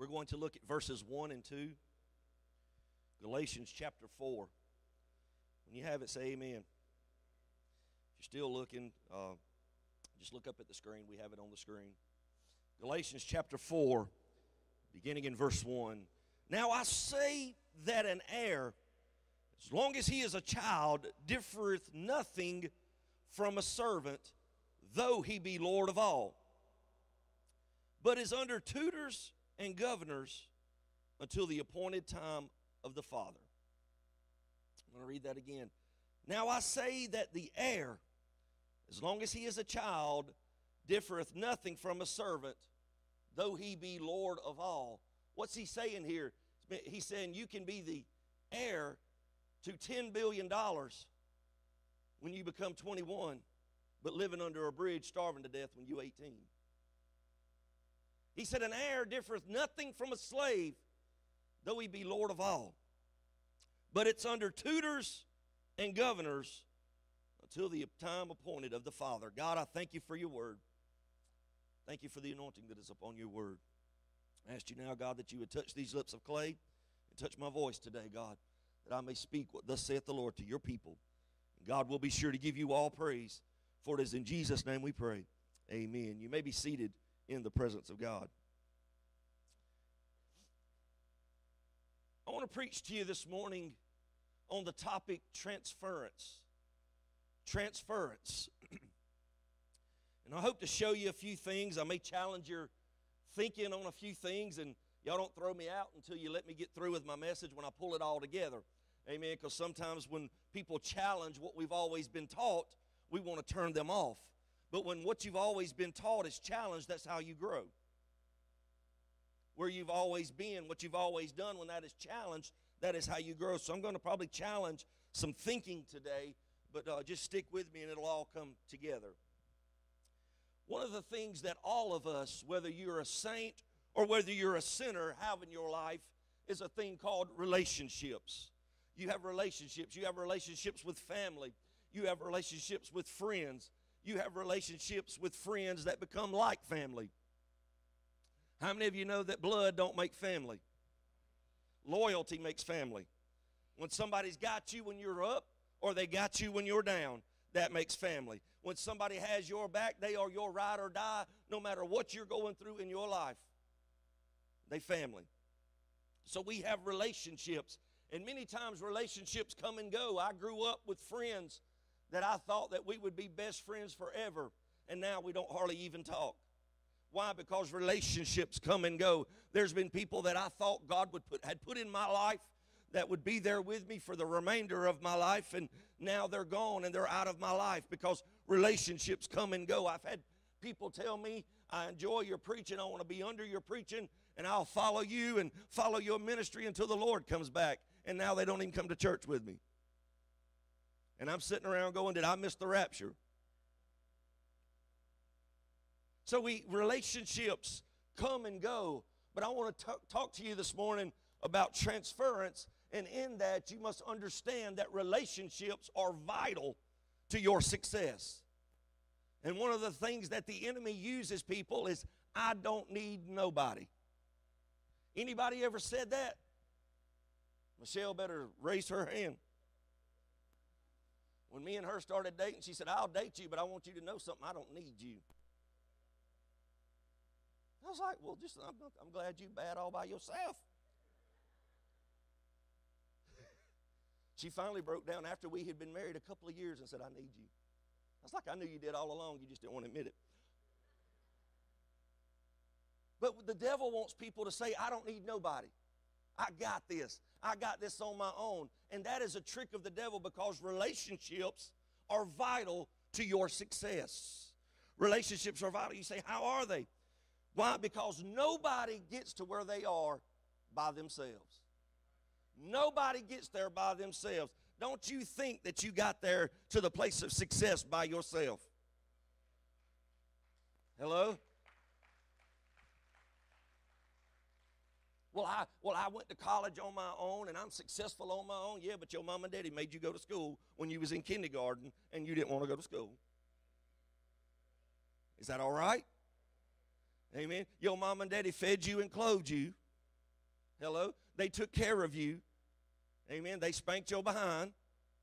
We're going to look at verses 1 and 2. Galatians chapter 4. When you have it, say amen. If you're still looking, just look up at the screen. We have it on the screen. Galatians chapter 4, beginning in verse 1. Now I say that an heir, as long as he is a child, differeth nothing from a servant, though he be Lord of all, but is under tutors and governors until the appointed time of the Father. I'm going to read that again. Now I say that the heir, as long as he is a child, differeth nothing from a servant, though he be Lord of all. What's he saying here? He's saying you can be the heir to $10 billion when you become 21, but living under a bridge, starving to death when you're 18. He said, an heir differeth nothing from a slave, though he be Lord of all. But it's under tutors and governors until the time appointed of the Father. God, I thank you for your word. Thank you for the anointing that is upon your word. I ask you now, God, that you would touch these lips of clay and touch my voice today, God, that I may speak what thus saith the Lord to your people. And God will be sure to give you all praise, for it is in Jesus' name we pray. Amen. You may be seated in the presence of God. I want to preach to you this morning on the topic transference. Transference. And I hope to show you a few things. I may challenge your thinking on a few things, and y'all don't throw me out until you let me get through with my message when I pull it all together. Amen. Because sometimes when people challenge what we've always been taught, we want to turn them off. But when what you've always been taught is challenged, that's how you grow. Where you've always been, what you've always done, when that is challenged, that is how you grow. So I'm going to probably challenge some thinking today, but just stick with me and it'll all come together. One of the things that all of us, whether you're a saint or whether you're a sinner, have in your life is a thing called relationships. You have relationships. You have relationships with family. You have relationships with friends. You have relationships with friends that become like family. How many of you know that blood don't make family? Loyalty makes family. When somebody's got you when you're up or they got you when you're down, that makes family. When somebody has your back, they are your ride or die no matter what you're going through in your life. They family. So we have relationships, and many times relationships come and go. I grew up with friends that I thought that we would be best friends forever, and now we don't hardly even talk. Why? Because relationships come and go. There's been people that I thought God had put in my life that would be there with me for the remainder of my life, and now they're gone and they're out of my life because relationships come and go. I've had people tell me, I enjoy your preaching, I want to be under your preaching, and I'll follow you and follow your ministry until the Lord comes back, and now they don't even come to church with me. And I'm sitting around going, did I miss the rapture? So relationships come and go. But I want to talk to you this morning about transference. And in that, you must understand that relationships are vital to your success. And one of the things that the enemy uses people is, I don't need nobody. Anybody ever said that? Michelle better raise her hand. When me and her started dating, she said, I'll date you, but I want you to know something. I don't need you. I was like, well, I'm glad you bad all by yourself. She finally broke down after we had been married a couple of years and said, I need you. I was like, I knew you did all along. You just didn't want to admit it. But the devil wants people to say, I don't need nobody. I got this. I got this on my own. And that is a trick of the devil, because relationships are vital to your success. Relationships are vital. You say, how are they? Why? Because nobody gets to where they are by themselves. Nobody gets there by themselves. Don't you think that you got there to the place of success by yourself? Hello? Well, I went to college on my own and I'm successful on my own. Yeah, but your mom and daddy made you go to school when you was in kindergarten and you didn't want to go to school. Is that all right? Amen. Your mom and daddy fed you and clothed you Hello? They took care of you. Amen. They spanked your behind.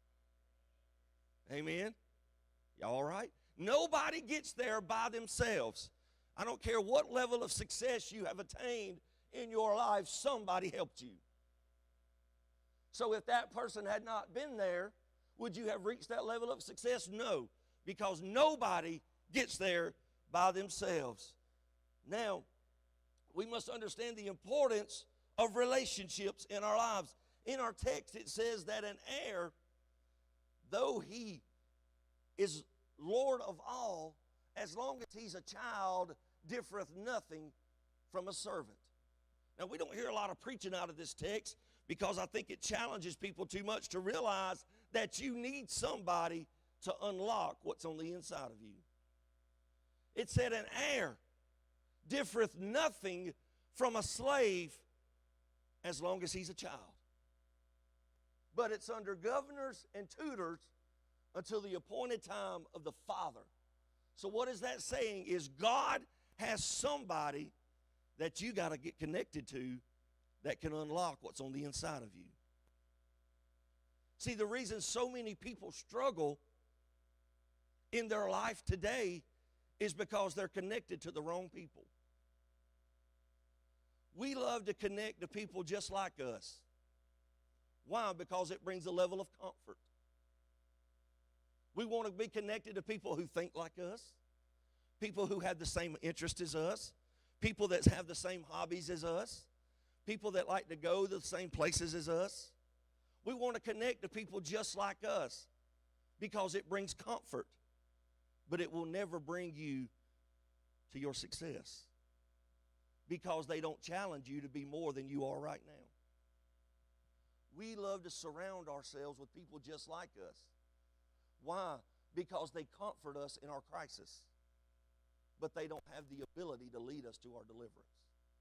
Amen. Y'all all right? Nobody gets there by themselves. I don't care what level of success you have attained in your life, somebody helped you. So if that person had not been there, would you have reached that level of success? No, because nobody gets there by themselves. Now, we must understand the importance of relationships in our lives. In our text, it says that an heir, though he is Lord of all, as long as he's a child, differeth nothing from a servant. Now, we don't hear a lot of preaching out of this text because I think it challenges people too much to realize that you need somebody to unlock what's on the inside of you. It said an heir differeth nothing from a slave as long as he's a child. But it's under governors and tutors until the appointed time of the father. So what is that saying is God has somebody that you got to get connected to that can unlock what's on the inside of you. See, the reason so many people struggle in their life today is because they're connected to the wrong people. We love to connect to people just like us. Why? Because it brings a level of comfort. We want to be connected to people who think like us, people who have the same interest as us, people that have the same hobbies as us, people that like to go to the same places as us. We want to connect to people just like us because it brings comfort, but it will never bring you to your success because they don't challenge you to be more than you are right now. We love to surround ourselves with people just like us. Why? Because they comfort us in our crisis, but they don't have the ability to lead us to our deliverance.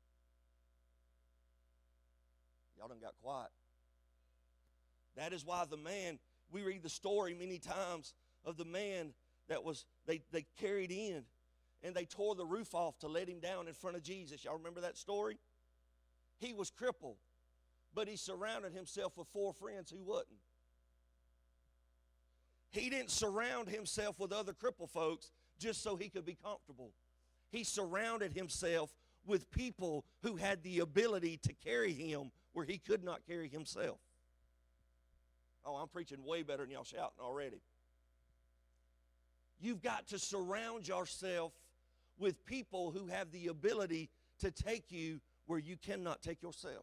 Y'all done got quiet. That is why the man, we read the story many times of the man that was, they carried in and they tore the roof off to let him down in front of Jesus. Y'all remember that story? He was crippled, but he surrounded himself with 4 friends who wasn't. He didn't surround himself with other crippled folks just so he could be comfortable. He surrounded himself with people who had the ability to carry him where he could not carry himself. Oh, I'm preaching way better than y'all shouting already. You've got to surround yourself with people who have the ability to take you where you cannot take yourself.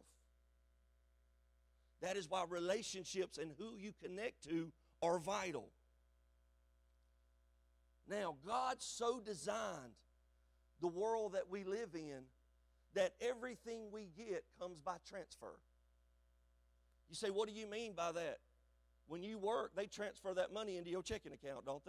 That is why relationships and who you connect to are vital. Now, God so designed the world that we live in that everything we get comes by transfer. You say, what do you mean by that? When you work, they transfer that money into your checking account, don't they?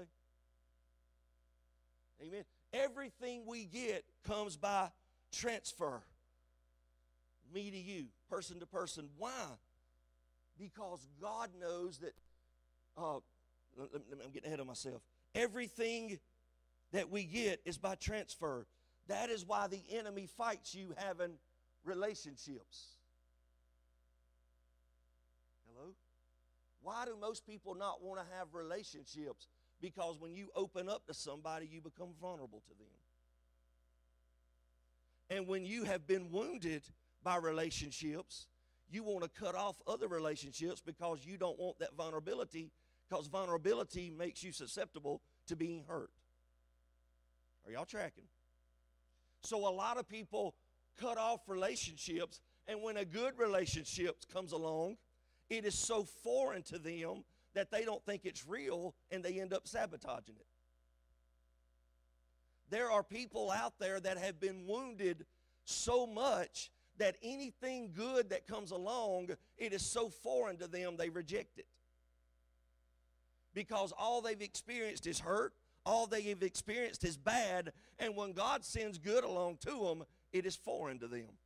Amen. Everything we get comes by transfer. Me to you, person to person. Why? Because God knows that, I'm getting ahead of myself. Everything that we get is by transfer. That is why the enemy fights you having relationships. Hello? Why do most people not want to have relationships? Because when you open up to somebody, you become vulnerable to them. And when you have been wounded by relationships, you want to cut off other relationships because you don't want that vulnerability, because vulnerability makes you susceptible to being hurt. Are y'all tracking? So a lot of people cut off relationships, and when a good relationship comes along, it is so foreign to them that they don't think it's real, and they end up sabotaging it. There are people out there that have been wounded so much that anything good that comes along, it is so foreign to them, they reject it. Because all they've experienced is hurt, all they've experienced is bad, and when God sends good along to them, it is foreign to them.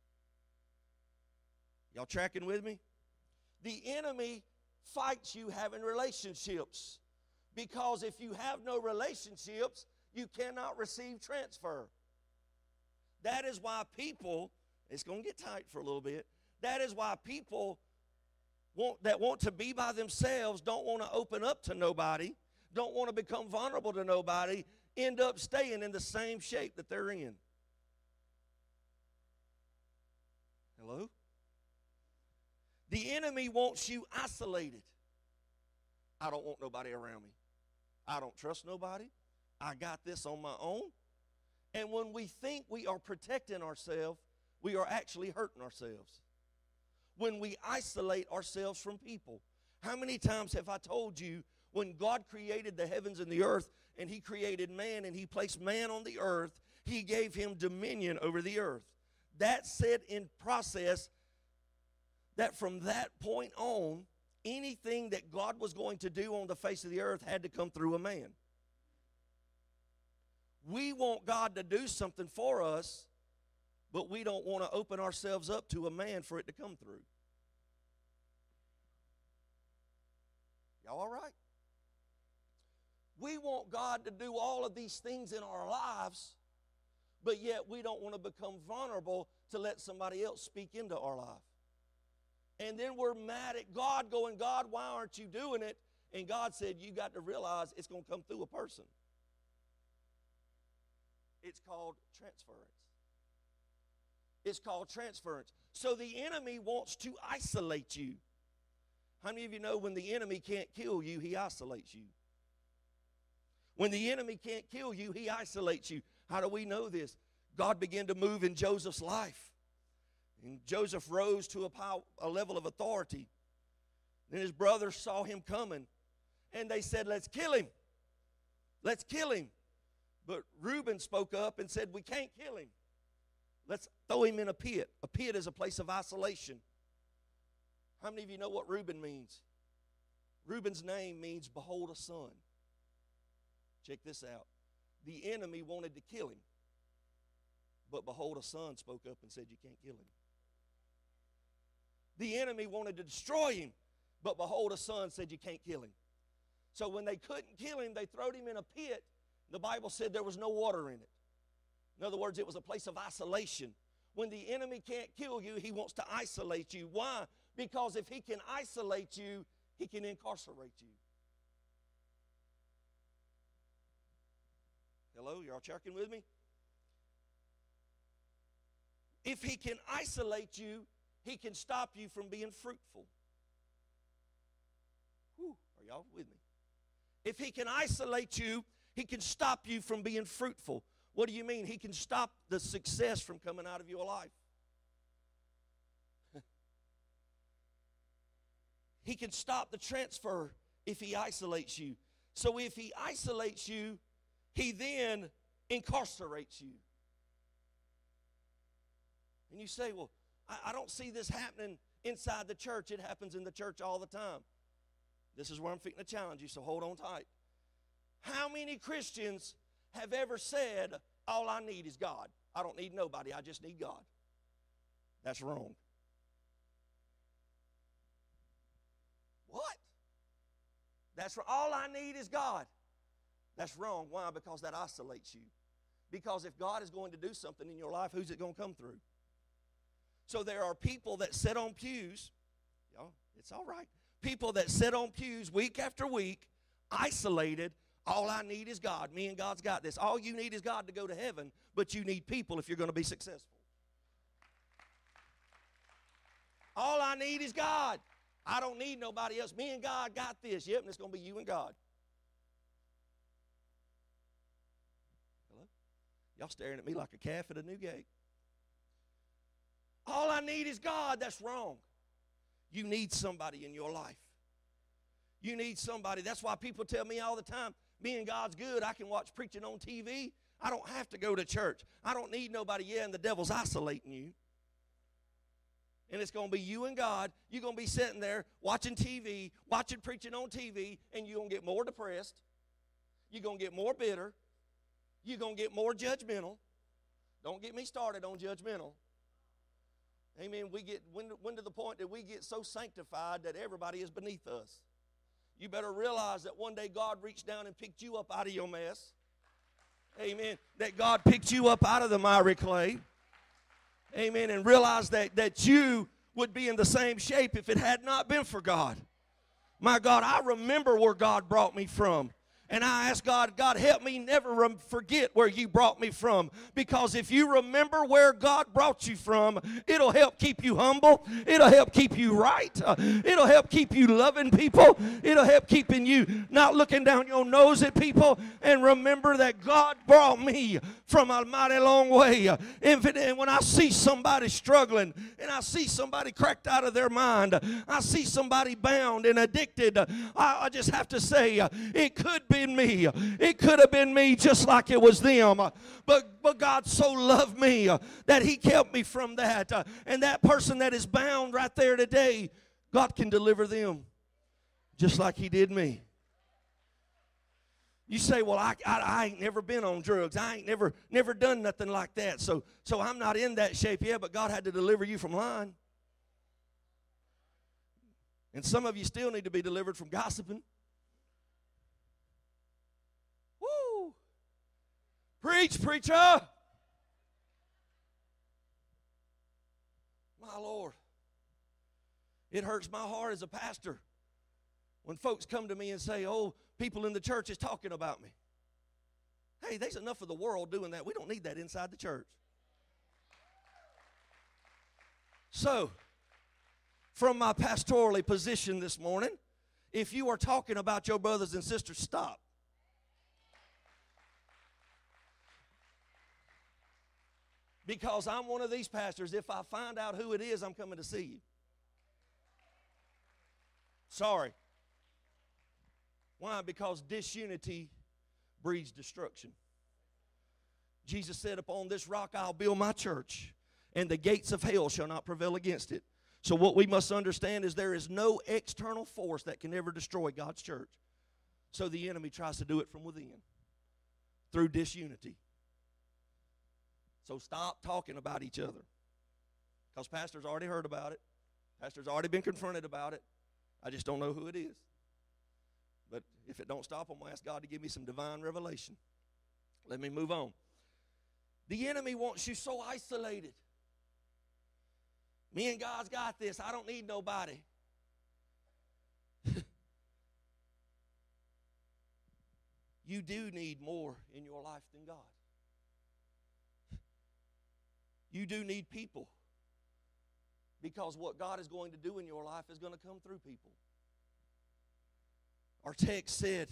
Y'all tracking with me? The enemy fights you having relationships, because if you have no relationships, you cannot receive transfer. That is why people, it's going to get tight for a little bit, That is why people that want to be by themselves, don't want to open up to nobody, don't want to become vulnerable to nobody, end up staying in the same shape that they're in. Hello? The enemy wants you isolated. I don't want nobody around me. I don't trust nobody. I got this on my own. And when we think we are protecting ourselves, we are actually hurting ourselves. When we isolate ourselves from people. How many times have I told you, when God created the heavens and the earth, and He created man, and He placed man on the earth, He gave him dominion over the earth. That set in process that from that point on, anything that God was going to do on the face of the earth had to come through a man. We want God to do something for us, but we don't want to open ourselves up to a man for it to come through. Y'all all right? We want God to do all of these things in our lives, but yet we don't want to become vulnerable to let somebody else speak into our life. And then we're mad at God, going, God, why aren't you doing it? And God said, you got to realize it's going to come through a person. It's called transference. It's called transference. So the enemy wants to isolate you. How many of you know when the enemy can't kill you, he isolates you? When the enemy can't kill you, he isolates you. How do we know this? God began to move in Joseph's life. And Joseph rose to a level of authority. Then his brothers saw him coming. And they said, let's kill him. Let's kill him. But Reuben spoke up and said, we can't kill him. Let's throw him in a pit. A pit is a place of isolation. How many of you know what Reuben means? Reuben's name means, behold a son. Check this out. The enemy wanted to kill him. But behold, a son spoke up and said, you can't kill him. The enemy wanted to destroy him. But behold, a son said, you can't kill him. So when they couldn't kill him, they throwed him in a pit. The Bible said there was no water in it. In other words, it was a place of isolation. When the enemy can't kill you, he wants to isolate you. Why? Because if he can isolate you, he can incarcerate you. Hello, y'all checking with me? If he can isolate you, he can stop you from being fruitful. Whew, are y'all with me? If he can isolate you, he can stop you from being fruitful. What do you mean? He can stop the success from coming out of your life. He can stop the transfer if he isolates you. So if he isolates you, he then incarcerates you. And you say, well, I don't see this happening inside the church. It happens in the church all the time. This is where I'm fixing to challenge you, so hold on tight. How many Christians have ever said, all I need is God? I don't need nobody, I just need God. That's wrong. What? That's wrong. All I need is God. That's wrong. Why? Because that isolates you. Because if God is going to do something in your life, who's it going to come through? So there are people that sit on pews. Y'all, it's all right. People that sit on pews week after week, isolated. All I need is God. Me and God's got this. All you need is God to go to heaven, but you need people if you're going to be successful. All I need is God. I don't need nobody else. Me and God got this. Yep, and it's going to be you and God. Hello? Y'all staring at me like a calf at a new gate. All I need is God. That's wrong. You need somebody in your life. You need somebody. That's why people tell me all the time, me and God's good. I can watch preaching on TV. I don't have to go to church. I don't need nobody. Yeah, and the devil's isolating you. And it's going to be you and God. You're going to be sitting there watching TV, watching preaching on TV, and you're going to get more depressed. You're going to get more bitter. You're going to get more judgmental. Don't get me started on judgmental. Amen. We get when to the point that we get so sanctified that everybody is beneath us. You better realize that one day God reached down and picked you up out of your mess. Amen. That God picked you up out of the miry clay. Amen. And realize that you would be in the same shape if it had not been for God. My God, I remember where God brought me from. And I ask God, God, help me never forget where you brought me from. Because if you remember where God brought you from, it'll help keep you humble. It'll help keep you right. It'll help keep you loving people. It'll help keeping you not looking down your nose at people. And remember that God brought me from a mighty long way. And when I see somebody struggling, and I see somebody cracked out of their mind, I see somebody bound and addicted, I just have to say, it could be me. It could have been me just like it was them. But God so loved me that He kept me from that. And that person that is bound right there today, God can deliver them just like He did me. You say, well, I ain't never been on drugs. I ain't never done nothing like that. So I'm not in that shape. Yeah, but God had to deliver you from lying. And some of you still need to be delivered from gossiping. Woo! Preach, preacher! My Lord. It hurts my heart as a pastor when folks come to me and say, oh, people in the church is talking about me. Hey, there's enough of the world doing that. We don't need that inside the church. So, from my pastorally position this morning, if you are talking about your brothers and sisters, stop. Because I'm one of these pastors, if I find out who it is, I'm coming to see you. Sorry. Why? Because disunity breeds destruction. Jesus said, upon this rock I'll build my church, and the gates of hell shall not prevail against it. So what we must understand is there is no external force that can ever destroy God's church. So the enemy tries to do it from within, through disunity. So stop talking about each other. Because pastor's already heard about it. Pastor's already been confronted about it. I just don't know who it is. But if it don't stop, I'm going to ask God to give me some divine revelation. Let me move on. The enemy wants you so isolated. Me and God's got this. I don't need nobody. You do need more in your life than God. You do need people. Because what God is going to do in your life is going to come through people. Our text said,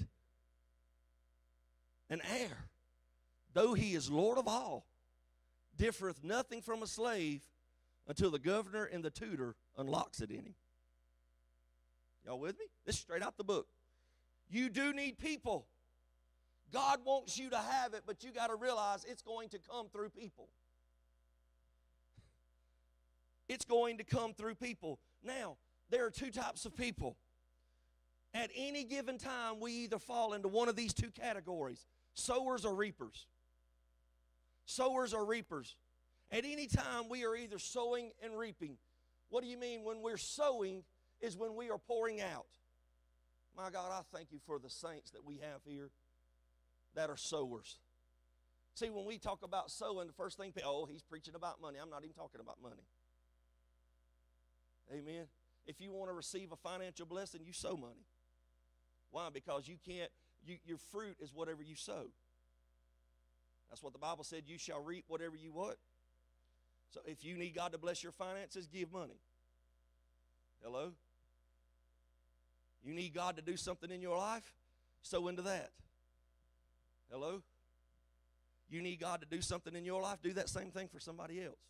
an heir, though he is Lord of all, differeth nothing from a slave until the governor and the tutor unlocks it in him. Y'all with me? This is straight out the book. You do need people. God wants you to have it, but you got to realize it's going to come through people. It's going to come through people. Now, there are two types of people. At any given time, we either fall into one of these two categories, sowers or reapers. Sowers or reapers. At any time, we are either sowing and reaping. What do you mean? When we're sowing is when we are pouring out. My God, I thank you for the saints that we have here that are sowers. See, when we talk about sowing, the first thing, oh, he's preaching about money. I'm not even talking about money. Amen. If you want to receive a financial blessing, you sow money. Why? Because you can't, your fruit is whatever you sow. That's what the Bible said, you shall reap whatever you what? So if you need God to bless your finances, give money. Hello? You need God to do something in your life? Sow into that. Hello? You need God to do something in your life? Do that same thing for somebody else.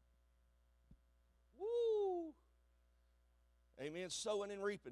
Woo! Amen. Sowing and reaping.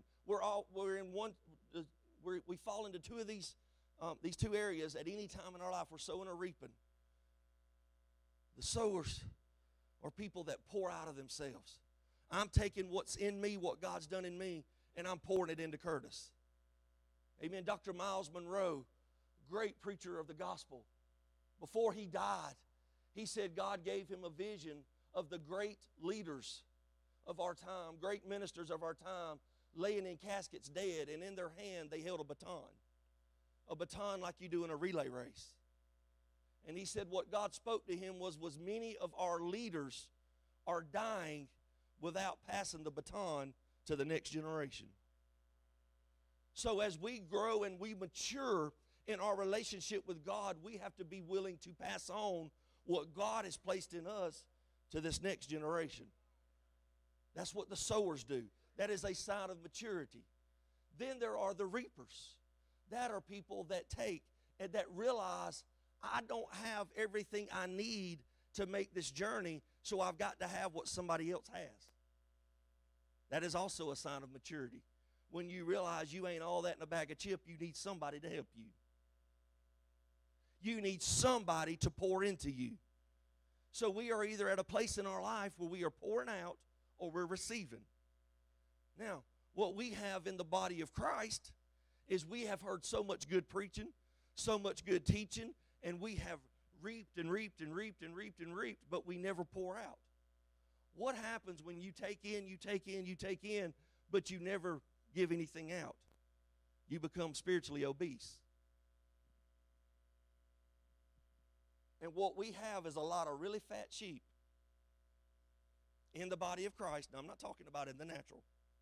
We fall into two of these two areas at any time in our life. We're sowing or reaping. The sowers are people that pour out of themselves. I'm taking what's in me, what God's done in me, and I'm pouring it into Curtis. Amen. Dr. Miles Monroe, great preacher of the gospel, before he died, he said God gave him a vision of the great leaders of our time, great ministers of our time, laying in caskets dead, and in their hand they held a baton like you do in a relay race. And he said what God spoke to him was many of our leaders are dying without passing the baton to the next generation. So as we grow and we mature in our relationship with God, we have to be willing to pass on what God has placed in us to this next generation. That's what the sowers do. That is a sign of maturity. Then there are the reapers. That are people that take and that realize, I don't have everything I need to make this journey, so I've got to have what somebody else has. That is also a sign of maturity. When you realize you ain't all that in a bag of chips, you need somebody to help you. You need somebody to pour into you. So we are either at a place in our life where we are pouring out or we're receiving. Now, what we have in the body of Christ is we have heard so much good preaching, so much good teaching, and we have reaped and reaped and reaped and reaped and reaped, but we never pour out. What happens when you take in, you take in, you take in, but you never give anything out? You become spiritually obese. And what we have is a lot of really fat sheep in the body of Christ. Now, I'm not talking about in the natural.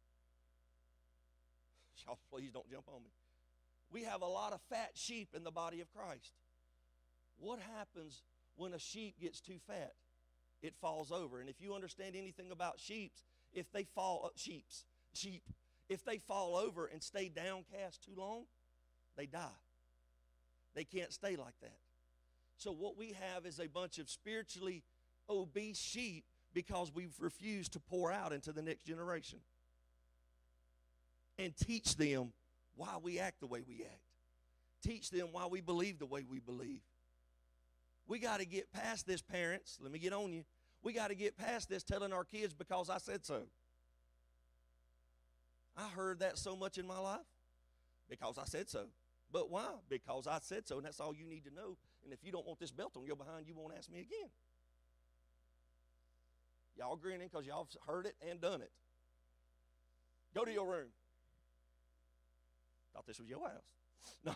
Y'all, please don't jump on me. We have a lot of fat sheep in the body of Christ. What happens when a sheep gets too fat? It falls over. And if you understand anything about sheep, if they fall over and stay downcast too long, they die. They can't stay like that. So what we have is a bunch of spiritually obese sheep because we've refused to pour out into the next generation and teach them why we act the way we act. Teach them why we believe the way we believe. We got to get past this, parents. Let me get on you. We got to get past this telling our kids because I said so. I heard that so much in my life. Because I said so. But why? Because I said so, and that's all you need to know. And if you don't want this belt on your behind, you won't ask me again. Y'all grinning because y'all heard it and done it. Go to your room. Thought this was your house. No.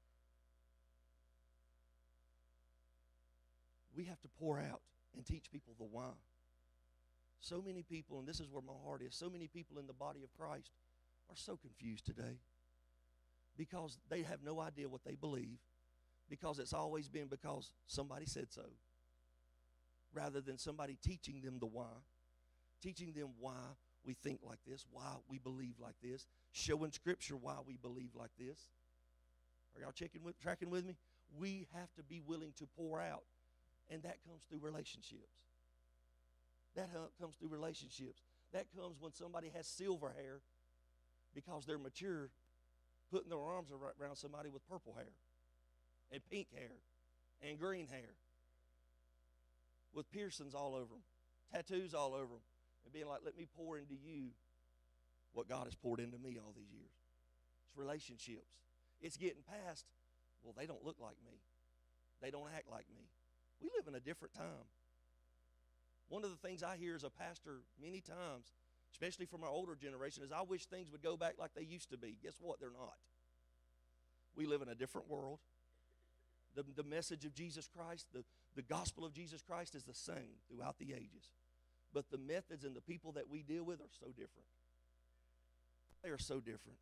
We have to pour out and teach people the why. So many people, and this is where my heart is, so many people in the body of Christ are so confused today because they have no idea what they believe, because it's always been because somebody said so, rather than somebody teaching them the why, teaching them why we think like this, why we believe like this, showing Scripture why we believe like this. Are y'all tracking with me? We have to be willing to pour out, and that comes through relationships. That comes through relationships. That comes when somebody has silver hair because they're mature, putting their arms around somebody with purple hair and pink hair and green hair with piercings all over them, tattoos all over them, and being like, let me pour into you what God has poured into me all these years. It's relationships. It's getting past, well, they don't look like me. They don't act like me. We live in a different time. One of the things I hear as a pastor many times, especially from our older generation, is I wish things would go back like they used to be. Guess what? They're not. We live in a different world. The message of Jesus Christ, the gospel of Jesus Christ is the same throughout the ages. But the methods and the people that we deal with are so different. They are so different.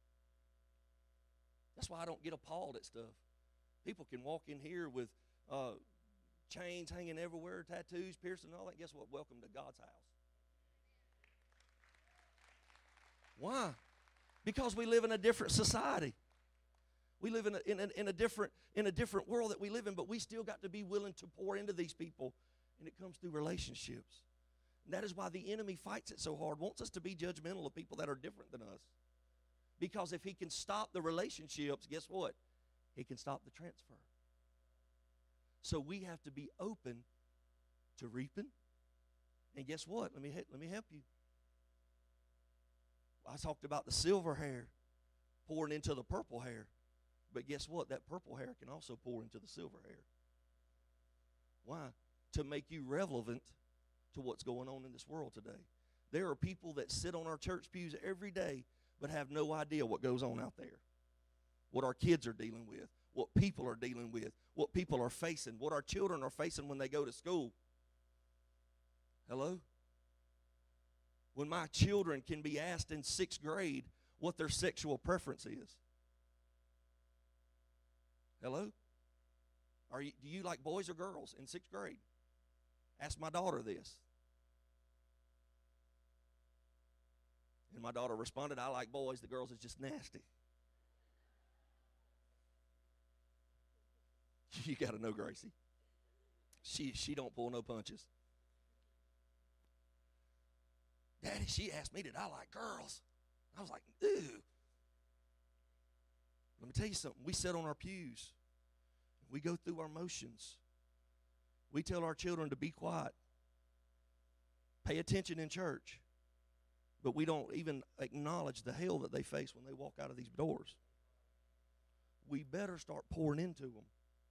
That's why I don't get appalled at stuff. People can walk in here with chains hanging everywhere, tattoos, piercing, and all that. Guess what? Welcome to God's house. Why? Because we live in a different society. We live in a different world that we live in, but we still got to be willing to pour into these people, and it comes through relationships. And that is why the enemy fights it so hard, wants us to be judgmental of people that are different than us. Because if he can stop the relationships, guess what? He can stop the transfer. So we have to be open to reaping. And guess what? Let me help you. I talked about the silver hair pouring into the purple hair. But guess what? That purple hair can also pour into the silver hair. Why? To make you relevant to what's going on in this world today. There are people that sit on our church pews every day but have no idea what goes on out there. What our kids are dealing with, what people are dealing with, what people are facing, what our children are facing when they go to school. Hello? when my children can be asked in 6th grade what their sexual preference is? Hello? Do you like boys or girls in 6th grade? Ask my daughter this. And my daughter responded, I like boys, the girls is just nasty. You got to know Gracie. She don't pull no punches. Daddy, she asked me, did I like girls? I was like, ew. Let me tell you something. We sit on our pews. We go through our motions. We tell our children to be quiet. Pay attention in church. But we don't even acknowledge the hell that they face when they walk out of these doors. We better start pouring into them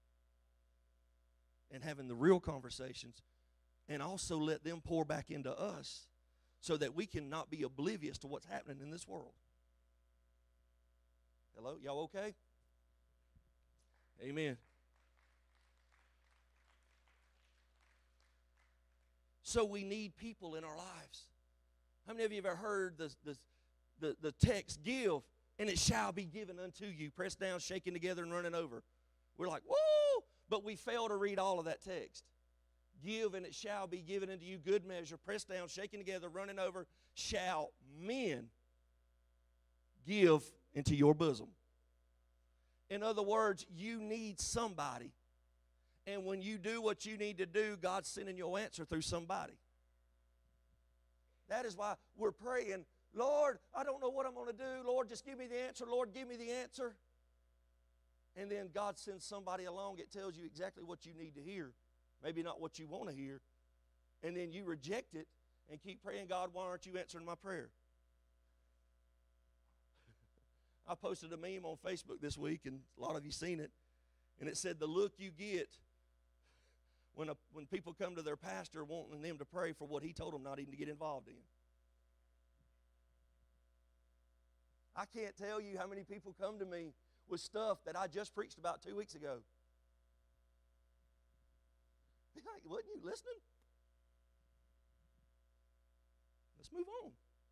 and having the real conversations, and also let them pour back into us so that we can not be oblivious to what's happening in this world. Hello? Y'all okay? Amen. So we need people in our lives. How many of you have ever heard the text, give, and it shall be given unto you, pressed down, shaken together, and running over? We're like, whoa! But we fail to read all of that text. Give, and it shall be given unto you, good measure, pressed down, shaken together, running over, shall men give into your bosom. In other words, you need somebody. And when you do what you need to do, God's sending your answer through somebody. That is why we're praying, Lord, I don't know what I'm going to do. Lord, just give me the answer. Lord, give me the answer. And then God sends somebody along. It tells you exactly what you need to hear. Maybe not what you want to hear. And then you reject it and keep praying, God, why aren't you answering my prayer? I posted a meme on Facebook this week, and a lot of you seen it. And it said, the look you get when people come to their pastor wanting them to pray for what he told them not even to get involved in. I can't tell you how many people come to me with stuff that I just preached about 2 weeks ago. Be like, wasn't you listening? Let's move on.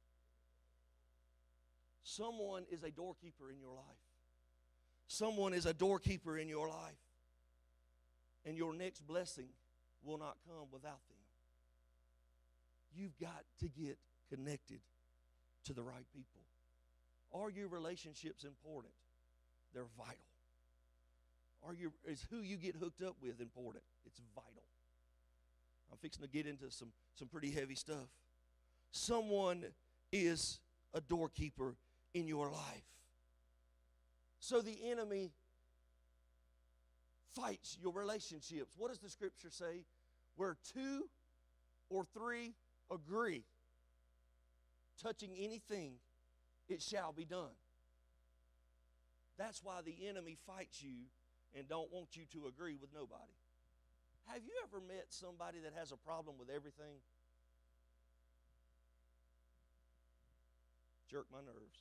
Someone is a doorkeeper in your life. Someone is a doorkeeper in your life. And your next blessing will not come without them. You've got to get connected to the right people. Are your relationships important? They're vital. Is who you get hooked up with important? It's vital. I'm fixing to get into some pretty heavy stuff. Someone is a doorkeeper in your life. So the enemy fights your relationships. What does the scripture say? Where 2 or 3 agree, touching anything, it shall be done. That's why the enemy fights you and don't want you to agree with nobody. Have you ever met somebody that has a problem with everything? Jerk my nerves.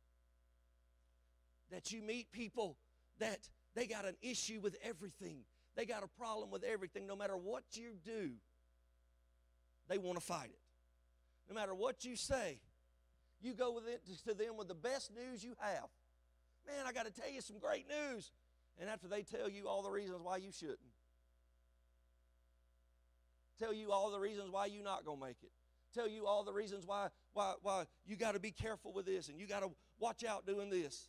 That you meet people that they got an issue with everything. They got a problem with everything. No matter what you do, they want to fight it. No matter what you say, you go with it to them with the best news you have. Man, I got to tell you some great news. And after they tell you all the reasons why you shouldn't. Tell you all the reasons why you're not going to make it. Tell you all the reasons why you got to be careful with this and you got to watch out doing this.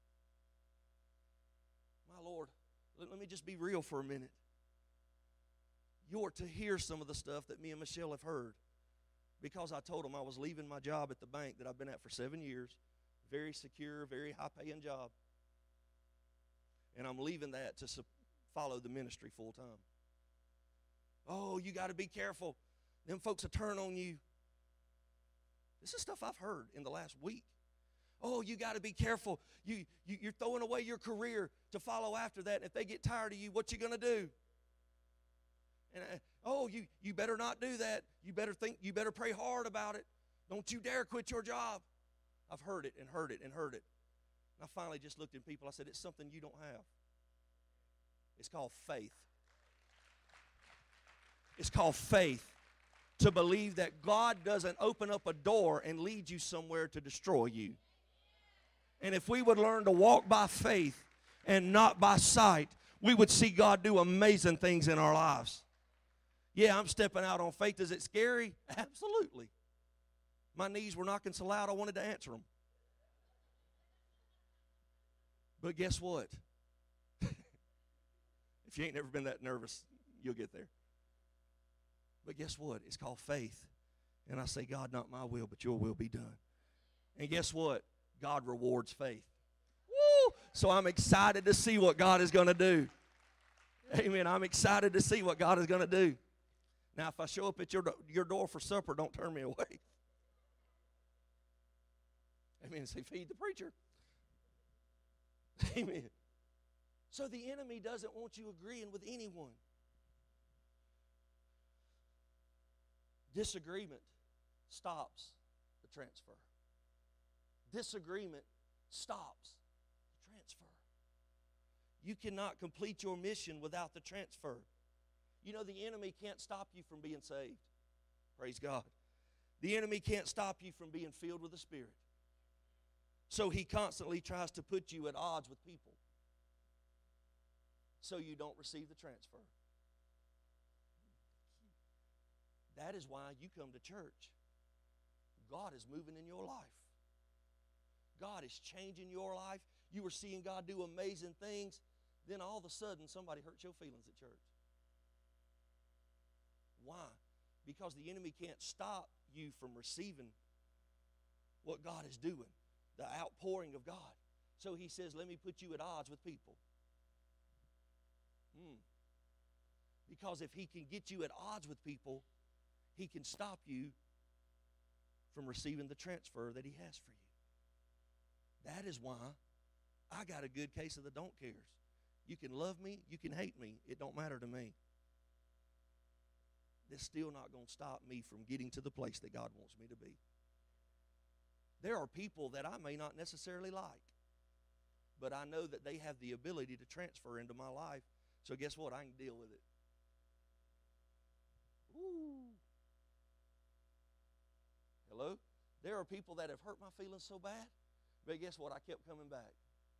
My Lord, let me just be real for a minute. You're to hear some of the stuff that me and Michelle have heard because I told them I was leaving my job at the bank that I've been at for 7 years. Very secure, very high-paying job. And I'm leaving that to follow the ministry full time. Oh, you got to be careful. Them folks will turn on you. This is stuff I've heard in the last week. Oh, you got to be careful. You're throwing away your career to follow after that. And if they get tired of you, what you going to do? And you better not do that. You better pray hard about it. Don't you dare quit your job. I've heard it and heard it and heard it. And I finally just looked at people. I said, it's something you don't have. It's called faith. It's called faith to believe that God doesn't open up a door and lead you somewhere to destroy you. And if we would learn to walk by faith and not by sight, we would see God do amazing things in our lives. Yeah, I'm stepping out on faith. Is it scary? Absolutely. My knees were knocking so loud I wanted to answer them. But guess what? If you ain't never been that nervous, you'll get there. But guess what? It's called faith. And I say, God, not my will, but your will be done. And guess what? God rewards faith. Woo! So I'm excited to see what God is going to do. Amen. I'm excited to see what God is going to do. Now, if I show up at your door for supper, don't turn me away. Amen. Say, feed the preacher. Amen. So the enemy doesn't want you agreeing with anyone. Disagreement stops the transfer. Disagreement stops the transfer. You cannot complete your mission without the transfer. You know, the enemy can't stop you from being saved. Praise God. The enemy can't stop you from being filled with the Spirit. So he constantly tries to put you at odds with people so you don't receive the transfer. That is why you come to church. God is moving in your life. God is changing your life. You were seeing God do amazing things. Then all of a sudden, somebody hurts your feelings at church. Why? Because the enemy can't stop you from receiving what God is doing, the outpouring of God. So he says, let me put you at odds with people. Because if he can get you at odds with people, he can stop you from receiving the transfer that he has for you. That is why I got a good case of the don't cares. You can love me, you can hate me, it don't matter to me. That's still not going to stop me from getting to the place that God wants me to be. There are people that I may not necessarily like, but I know that they have the ability to transfer into my life. So guess what? I can deal with it. Ooh. Hello? There are people that have hurt my feelings so bad, but guess what? I kept coming back.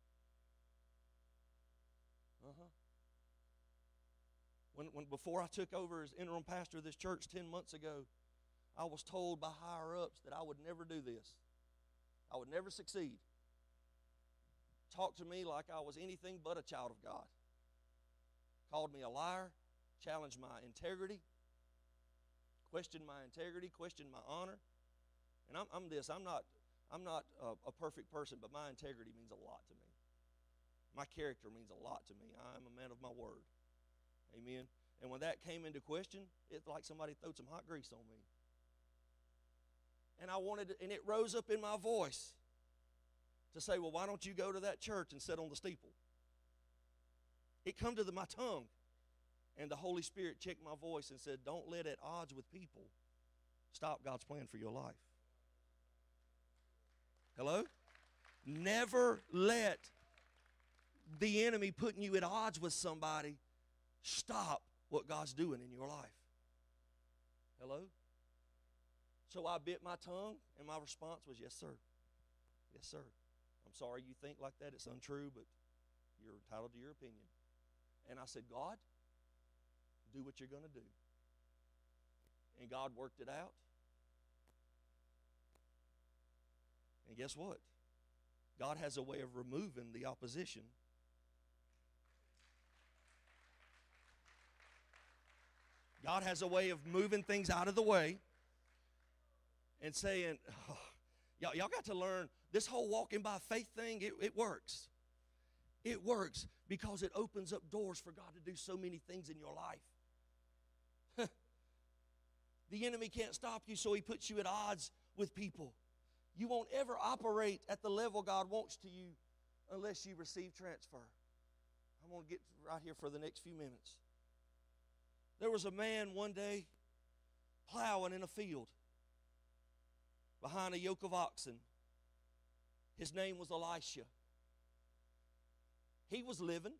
When before I took over as interim pastor of this church 10 months ago, I was told by higher-ups that I would never do this. I would never succeed. Talked to me like I was anything but a child of God. Called me a liar, challenged my integrity, questioned my integrity, questioned my honor. And I'm not a perfect person, but my integrity means a lot to me. My character means a lot to me. I'm a man of my word. Amen. And when that came into question, it's like somebody throwed some hot grease on me. And and it rose up in my voice to say, well, why don't you go to that church and sit on the steeple? It come to my tongue. And the Holy Spirit checked my voice and said, don't let at odds with people stop God's plan for your life. Hello? Never let the enemy putting you at odds with somebody stop what God's doing in your life. Hello? So I bit my tongue, and my response was, yes, sir. Yes, sir. I'm sorry you think like that. It's untrue, but you're entitled to your opinion. And I said, God, do what you're going to do. And God worked it out. And guess what? God has a way of removing the opposition. God has a way of moving things out of the way and saying, oh, y'all got to learn this whole walking by faith thing, it works. It works because it opens up doors for God to do so many things in your life. The enemy can't stop you, so he puts you at odds with people. You won't ever operate at the level God wants to you unless you receive transfer. I'm going to get right here for the next few minutes. There was a man one day plowing in a field behind a yoke of oxen. His name was Elisha. He was living.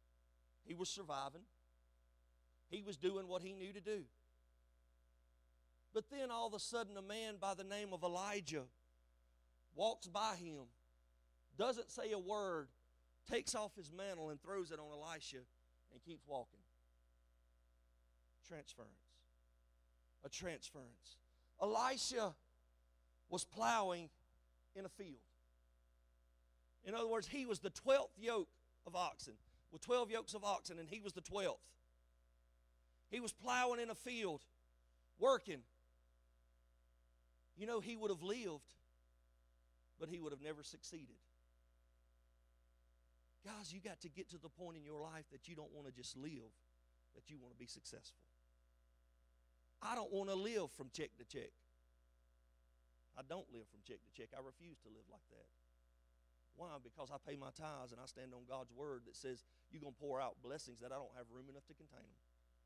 He was surviving. He was doing what he knew to do. But then all of a sudden a man by the name of Elijah walks by him, doesn't say a word, takes off his mantle and throws it on Elisha and keeps walking. Transference. A transference. Elisha was plowing in a field. In other words, he was the 12th yoke of oxen, with 12 yokes of oxen, and he was the 12th. He was plowing in a field, working. You know, he would have lived, but he would have never succeeded. Guys, you got to get to the point in your life that you don't want to just live, that you want to be successful. I don't want to live from check to check. I don't live from check to check. I refuse to live like that. Why? Because I pay my tithes and I stand on God's word that says you're going to pour out blessings that I don't have room enough to contain them.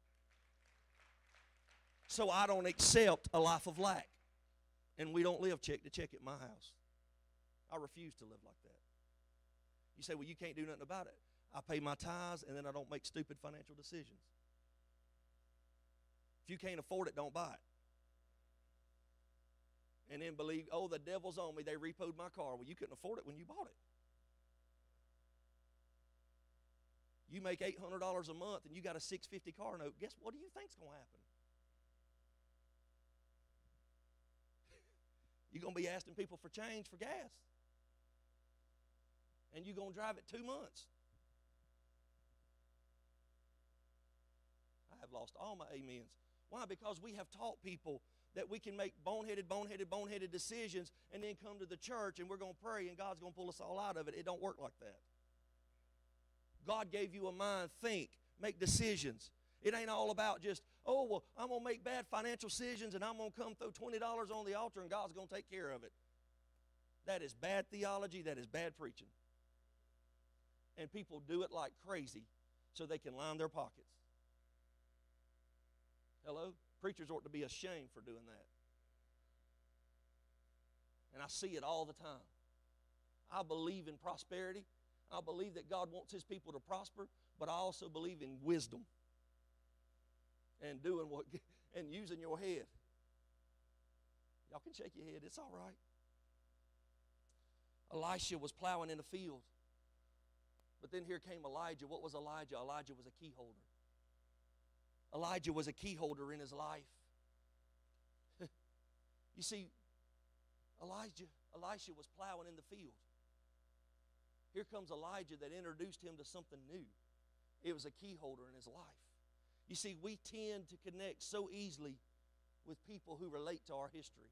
So I don't accept a life of lack. And we don't live check to check at my house. I refuse to live like that. You say, well, you can't do nothing about it. I pay my tithes and then I don't make stupid financial decisions. If you can't afford it, don't buy it. And then believe, oh, the devil's on me. They repoed my car. Well, you couldn't afford it when you bought it. You make $800 a month and you got a $650 car note. Guess what do you think's going to happen? You're going to be asking people for change for gas. And you're going to drive it 2 months. I have lost all my amens. Why? Because we have taught people that we can make boneheaded decisions and then come to the church and we're going to pray and God's going to pull us all out of it. It don't work like that. God gave you a mind, think, make decisions. It ain't all about just, oh, well, I'm going to make bad financial decisions and I'm going to come throw $20 on the altar and God's going to take care of it. That is bad theology. That is bad preaching. And people do it like crazy so they can line their pockets. Hello? Preachers ought to be ashamed for doing that. And I see it all the time. I believe in prosperity. I believe that God wants His people to prosper, but I also believe in wisdom and doing what and using your head. Y'all can shake your head. It's all right. Elisha was plowing in a field. But then here came Elijah. What was Elijah? Elijah was a key holder. Elijah was a key holder in his life. You see, Elisha was plowing in the field. Here comes Elijah that introduced him to something new. It was a key holder in his life. You see, we tend to connect so easily with people who relate to our history.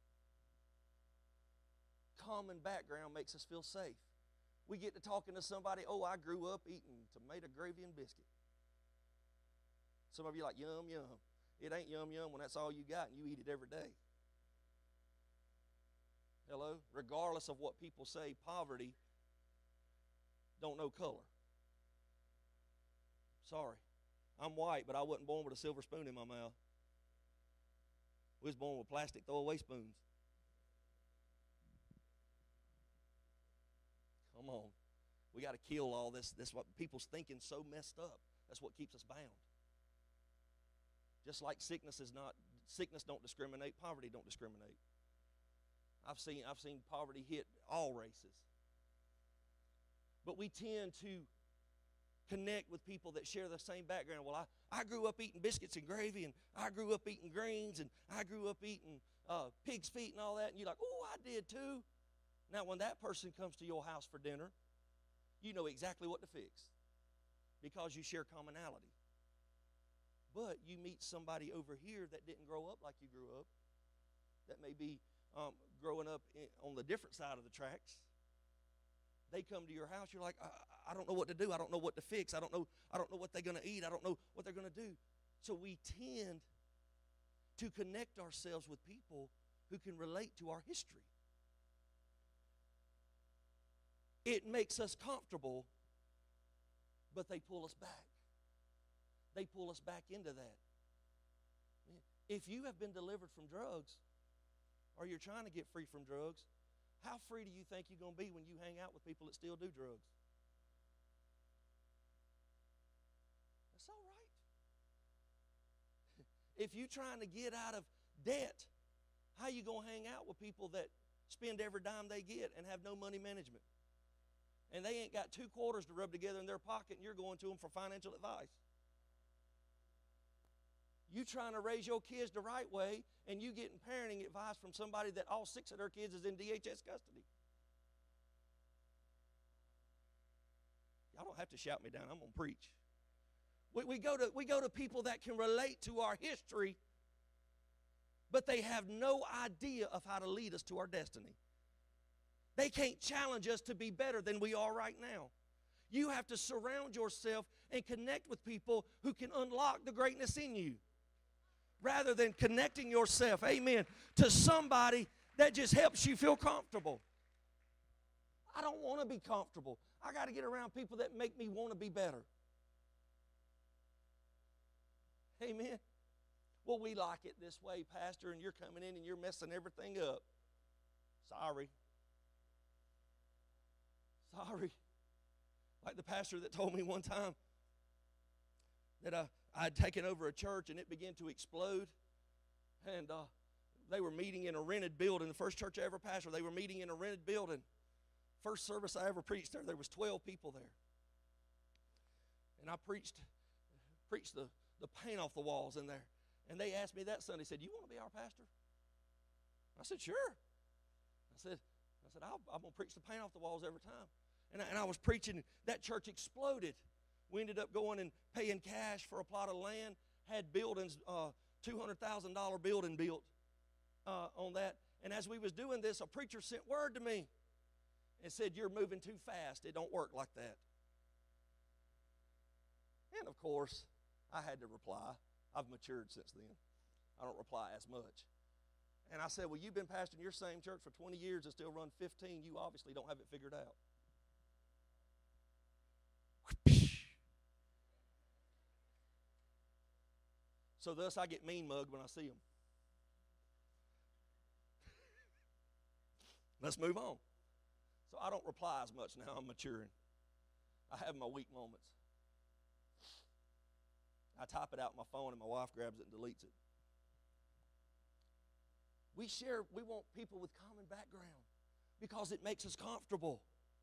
Common background makes us feel safe. We get to talking to somebody, oh, I grew up eating tomato gravy and biscuit. Some of you are like, yum, yum. It ain't yum, yum when that's all you got and you eat it every day. Hello? Regardless of what people say, poverty don't know color. Sorry. I'm white, but I wasn't born with a silver spoon in my mouth. We was born with plastic throwaway spoons. Come on. We got to kill all this. That's what people's thinking so messed up. That's what keeps us bound. Just like sickness don't discriminate, poverty don't discriminate. I've seen poverty hit all races. But we tend to connect with people that share the same background. Well, I grew up eating biscuits and gravy, and I grew up eating greens, and I grew up eating pig's feet and all that. And you're like, oh, I did too. Now, when that person comes to your house for dinner, you know exactly what to fix because you share commonality. But you meet somebody over here that didn't grow up like you grew up, that may be growing up on the different side of the tracks. They come to your house, you're like, I don't know what to do. I don't know what to fix. I don't know what they're going to eat. I don't know what they're going to do. So we tend to connect ourselves with people who can relate to our history. It makes us comfortable, but they pull us back. They pull us back into that. If you have been delivered from drugs, or you're trying to get free from drugs, how free do you think you're going to be when you hang out with people that still do drugs? That's all right. If you're trying to get out of debt. How you going to hang out with people that spend every dime they get and have no money management? And they ain't got 2 quarters to rub together in their pocket, and you're going to them for financial advice. You trying to raise your kids the right way, and you getting parenting advice from somebody that all 6 of their kids is in DHS custody. Y'all don't have to shout me down. I'm going to preach. We go to people that can relate to our history, but they have no idea of how to lead us to our destiny. They can't challenge us to be better than we are right now. You have to surround yourself and connect with people who can unlock the greatness in you, rather than connecting yourself, amen, to somebody that just helps you feel comfortable. I don't want to be comfortable. I got to get around people that make me want to be better. Amen. Well, we like it this way, Pastor, and you're coming in and you're messing everything up. Sorry. Sorry. Like the pastor that told me one time that I had taken over a church and it began to explode. And they were meeting in a rented building. The first church I ever pastored, they were meeting in a rented building. First service I ever preached there was 12 people there. And I preached the paint off the walls in there. And they asked me that Sunday, said, "You want to be our pastor?" I said, "Sure." I said, I'm going to preach the paint off the walls every time. And I was preaching. That church exploded. We ended up going and paying cash for a plot of land, had buildings, $200,000 building built on that. And as we was doing this, a preacher sent word to me and said, "You're moving too fast. It don't work like that." And of course, I had to reply. I've matured since then. I don't reply as much. And I said, "Well, you've been pastoring your same church for 20 years and still run 15. You obviously don't have it figured out." So thus I get mean mugged when I see them. Let's move on. So I don't reply as much now. I'm maturing. I have my weak moments. I type it out on my phone and my wife grabs it and deletes it. We want people with common background because it makes us comfortable.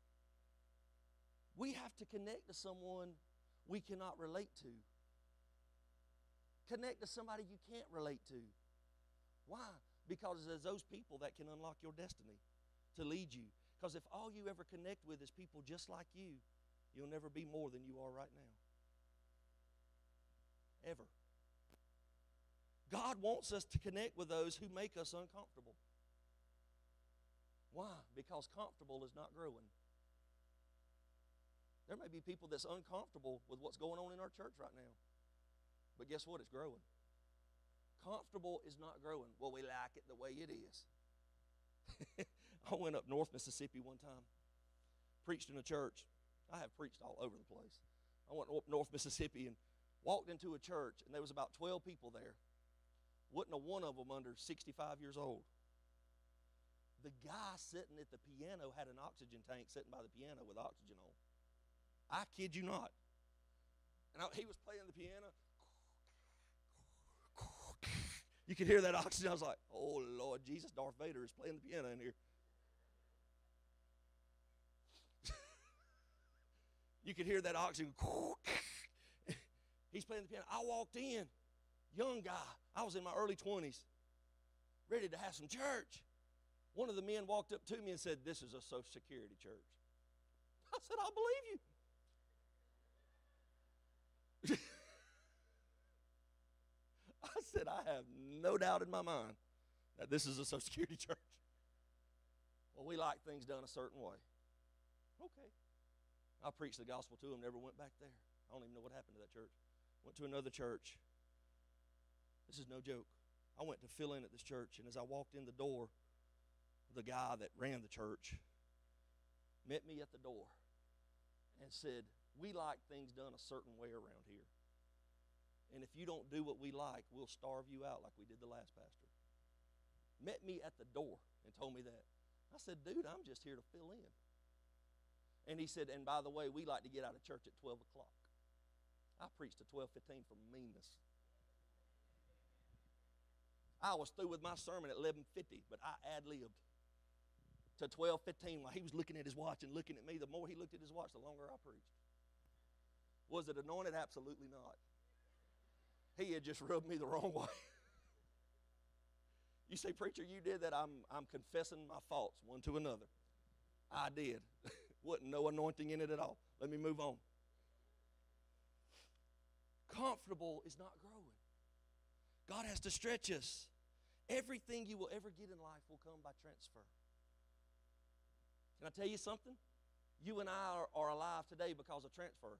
We have to connect to someone we cannot relate to. Connect to somebody you can't relate to. Why? Because it's those people that can unlock your destiny to lead you. Because if all you ever connect with is people just like you, you'll never be more than you are right now. Ever. God wants us to connect with those who make us uncomfortable. Why? Because comfortable is not growing. There may be people that's uncomfortable with what's going on in our church right now. But guess what? It's growing. Comfortable is not growing. Well, we like it the way it is. I went up North Mississippi one time, preached in a church. I have preached all over the place. I went up North Mississippi and walked into a church, and there was about 12 people there. Wasn't a one of them under 65 years old. The guy sitting at the piano had an oxygen tank sitting by the piano with oxygen on. I kid you not. And he was playing the piano. You could hear that oxygen. I was like, "Oh, Lord Jesus, Darth Vader is playing the piano in here." You could hear that oxygen. He's playing the piano. I walked in, young guy. I was in my early 20s, ready to have some church. One of the men walked up to me and said, "This is a Social Security church." I said, "I believe you." I said, "I have no doubt in my mind that this is a Social Security church." Well, we like things done a certain way. Okay. I preached the gospel to them, never went back there. I don't even know what happened to that church. Went to another church. This is no joke. I went to fill in at this church, and as I walked in the door, the guy that ran the church met me at the door and said, "We like things done a certain way around here. And if you don't do what we like, we'll starve you out like we did the last pastor." Met me at the door and told me that. I said, "Dude, I'm just here to fill in." And he said, "And by the way, we like to get out of church at 12 o'clock. I preached to 12:15 for meanness. I was through with my sermon at 11:50, but I ad-libbed to 12:15 while he was looking at his watch and looking at me. The more he looked at his watch, the longer I preached. Was it anointed? Absolutely not. He had just rubbed me the wrong way. You say, preacher, you did that. I'm confessing my faults one to another. I did. Wasn't no anointing in it at all. Let me move on. Comfortable is not growing. God has to stretch us. Everything you will ever get in life will come by transfer. Can I tell you something? You and I are alive today because of transfer.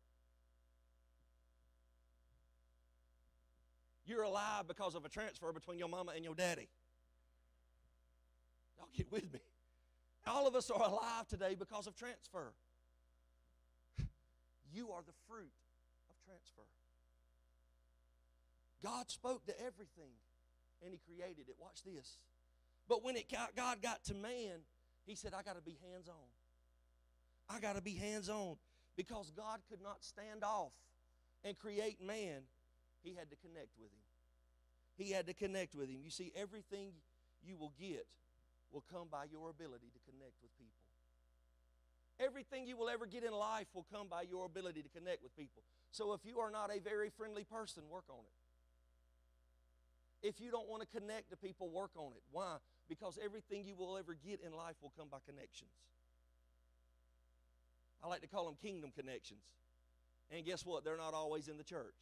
You're alive because of a transfer between your mama and your daddy. Y'all get with me. All of us are alive today because of transfer. You are the fruit of transfer. God spoke to everything, and He created it. Watch this. But when God got to man, He said, I got to be hands-on. I got to be hands-on. Because God could not stand off and create man, He had to connect with him. He had to connect with him. You see, everything you will get will come by your ability to connect with people. Everything you will ever get in life will come by your ability to connect with people. So if you are not a very friendly person, work on it. If you don't want to connect to people, work on it. Why? Because everything you will ever get in life will come by connections. I like to call them kingdom connections. And guess what? They're not always in the church.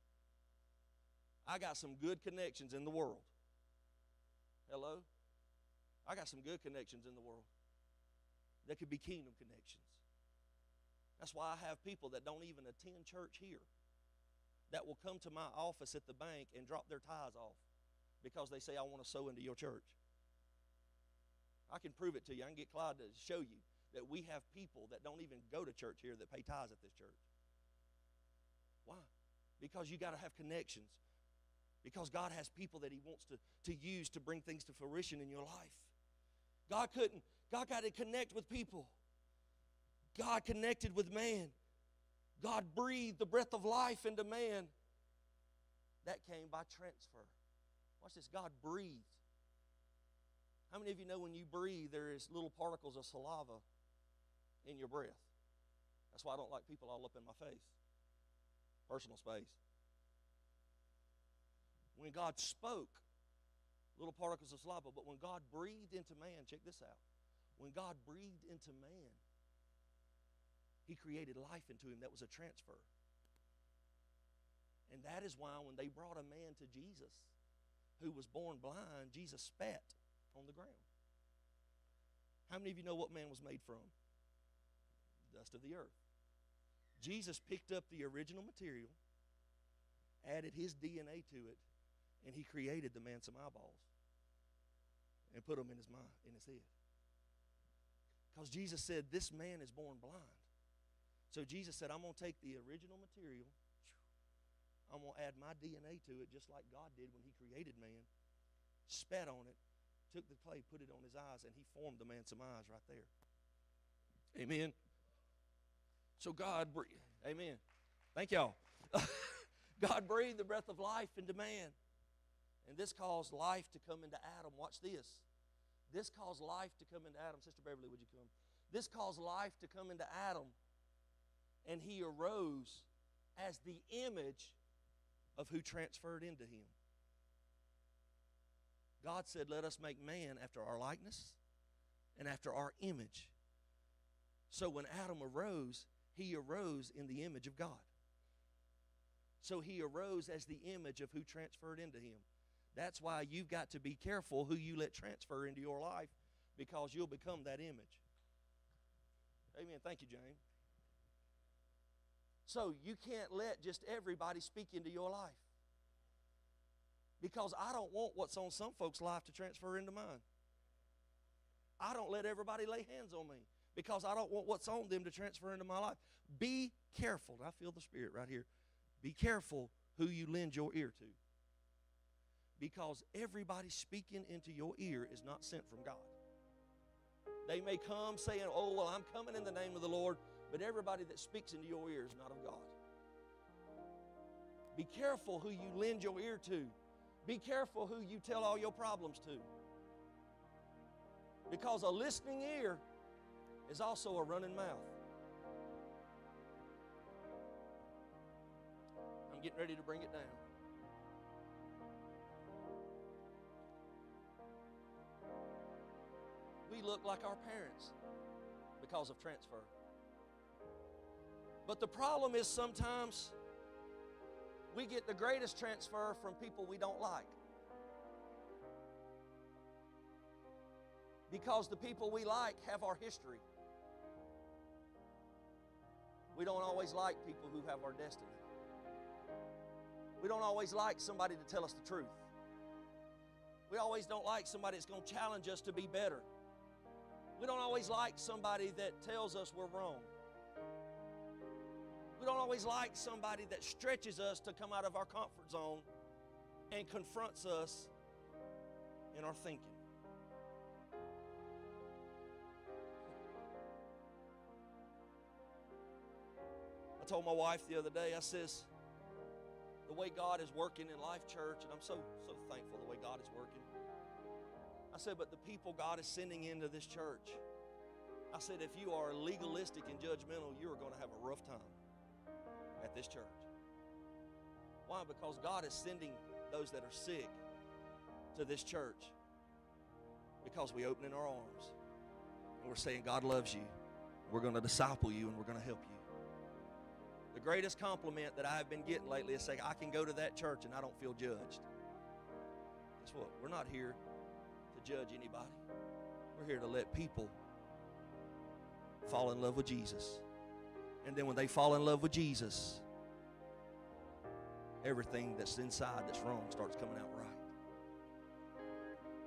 I got some good connections in the world. Hello? I got some good connections in the world. They could be kingdom connections. That's why I have people that don't even attend church here that will come to my office at the bank and drop their tithes off because they say, I want to sow into your church. I can prove it to you. I can get Clyde to show you that we have people that don't even go to church here that pay tithes at this church. Why? Because you got to have connections. Because God has people that He wants to use to bring things to fruition in your life. God got to connect with people. God connected with man. God breathed the breath of life into man. That came by transfer. Watch this. God breathed. How many of you know when you breathe, there is little particles of saliva in your breath? That's why I don't like people all up in my face. Personal space. When God spoke, little particles of saliva, but when God breathed into man, check this out. When God breathed into man, He created life into him. That was a transfer. And that is why when they brought a man to Jesus who was born blind, Jesus spat on the ground. How many of you know what man was made from? Dust of the earth. Jesus picked up the original material, added His DNA to it, and He created the man some eyeballs and put them in his mind, in his head. Because Jesus said, this man is born blind. So Jesus said, I'm going to take the original material, I'm going to add my DNA to it just like God did when He created man, spat on it, took the clay, put it on his eyes, and He formed the man some eyes right there. Amen. So God breathed. Amen. Thank y'all. God breathed the breath of life into man. And this caused life to come into Adam. Watch this. This caused life to come into Adam. Sister Beverly, would you come? This caused life to come into Adam. And he arose as the image of who transferred into him. God said, let us make man after our likeness and after our image. So when Adam arose, he arose in the image of God. So he arose as the image of who transferred into him. That's why you've got to be careful who you let transfer into your life, because you'll become that image. Amen. Thank you, James. So you can't let just everybody speak into your life, because I don't want what's on some folks' life to transfer into mine. I don't let everybody lay hands on me, because I don't want what's on them to transfer into my life. Be careful. I feel the Spirit right here. Be careful who you lend your ear to, because everybody speaking into your ear is not sent from God. They may come saying, oh, well, I'm coming in the name of the Lord, but everybody that speaks into your ear is not of God. Be careful who you lend your ear to, Be careful who you tell all your problems to. Because a listening ear is also a running mouth. I'm getting ready to bring it down. We look like our parents because of transfer. But the problem is sometimes we get the greatest transfer from people we don't like. Because the people we like have our history. We don't always like people who have our destiny. We don't always like somebody to tell us the truth. We always don't like somebody that's going to challenge us to be better. We don't always like somebody that tells us we're wrong. We don't always like somebody that stretches us to come out of our comfort zone and confronts us in our thinking. I told my wife the other day, I says, the way God is working in Life Church, and I'm so thankful the way God is working. I said, but the people God is sending into this church, I said, if you are legalistic and judgmental, you are going to have a rough time at this church. Why? Because God is sending those that are sick to this church because we open in our arms and we're saying, God loves you. We're going to disciple you and we're going to help you. The greatest compliment that I've been getting lately is saying, I can go to that church and I don't feel judged. Guess what? We're not here to judge anybody. We're here to let people fall in love with Jesus. And then when they fall in love with Jesus, everything that's inside that's wrong starts coming out right.